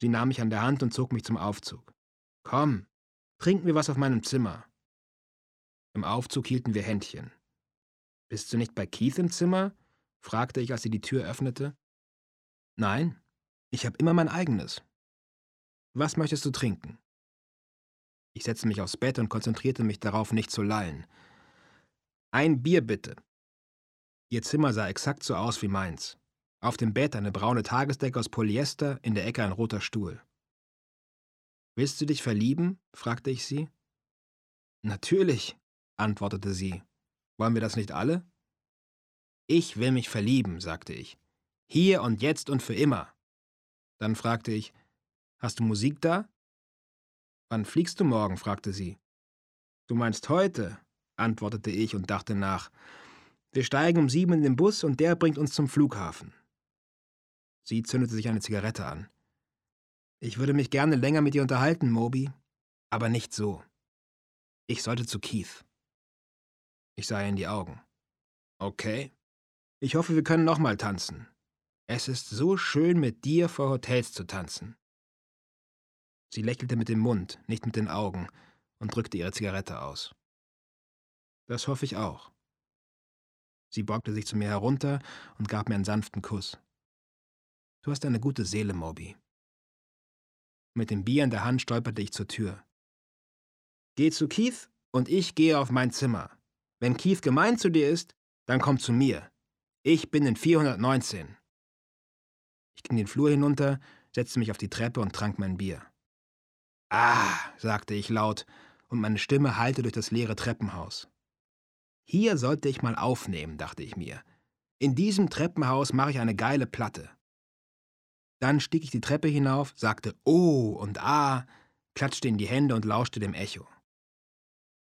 Sie nahm mich an der Hand und zog mich zum Aufzug. »Komm, trinken wir was auf meinem Zimmer.« Im Aufzug hielten wir Händchen. »Bist du nicht bei Keith im Zimmer?« fragte ich, als sie die Tür öffnete. »Nein, ich habe immer mein eigenes.« »Was möchtest du trinken?« Ich setzte mich aufs Bett und konzentrierte mich darauf, nicht zu lallen. »Ein Bier bitte.« Ihr Zimmer sah exakt so aus wie meins. Auf dem Bett eine braune Tagesdecke aus Polyester, in der Ecke ein roter Stuhl. »Willst du dich verlieben?« fragte ich sie. »Natürlich«, antwortete sie. »Wollen wir das nicht alle?« »Ich will mich verlieben«, sagte ich. »Hier und jetzt und für immer.« Dann fragte ich, »Hast du Musik da?« »Wann fliegst du morgen?« fragte sie. »Du meinst heute?«, antwortete ich und dachte nach. »Wir steigen um 7 in den Bus und der bringt uns zum Flughafen.« Sie zündete sich eine Zigarette an. »Ich würde mich gerne länger mit dir unterhalten, Moby, aber nicht so. Ich sollte zu Keith.« Ich sah ihr in die Augen. »Okay. Ich hoffe, wir können nochmal tanzen. Es ist so schön, mit dir vor Hotels zu tanzen.« Sie lächelte mit dem Mund, nicht mit den Augen, und drückte ihre Zigarette aus. »Das hoffe ich auch.« Sie beugte sich zu mir herunter und gab mir einen sanften Kuss. »Du hast eine gute Seele, Moby.« Mit dem Bier in der Hand stolperte ich zur Tür. »Geh zu Keith und ich gehe auf mein Zimmer. Wenn Keith gemein zu dir ist, dann komm zu mir. Ich bin in 419. Ich ging den Flur hinunter, setzte mich auf die Treppe und trank mein Bier. »Ah«, sagte ich laut, und meine Stimme hallte durch das leere Treppenhaus. »Hier sollte ich mal aufnehmen«, dachte ich mir. »In diesem Treppenhaus mache ich eine geile Platte.« Dann stieg ich die Treppe hinauf, sagte »Oh« und »Ah«, klatschte in die Hände und lauschte dem Echo.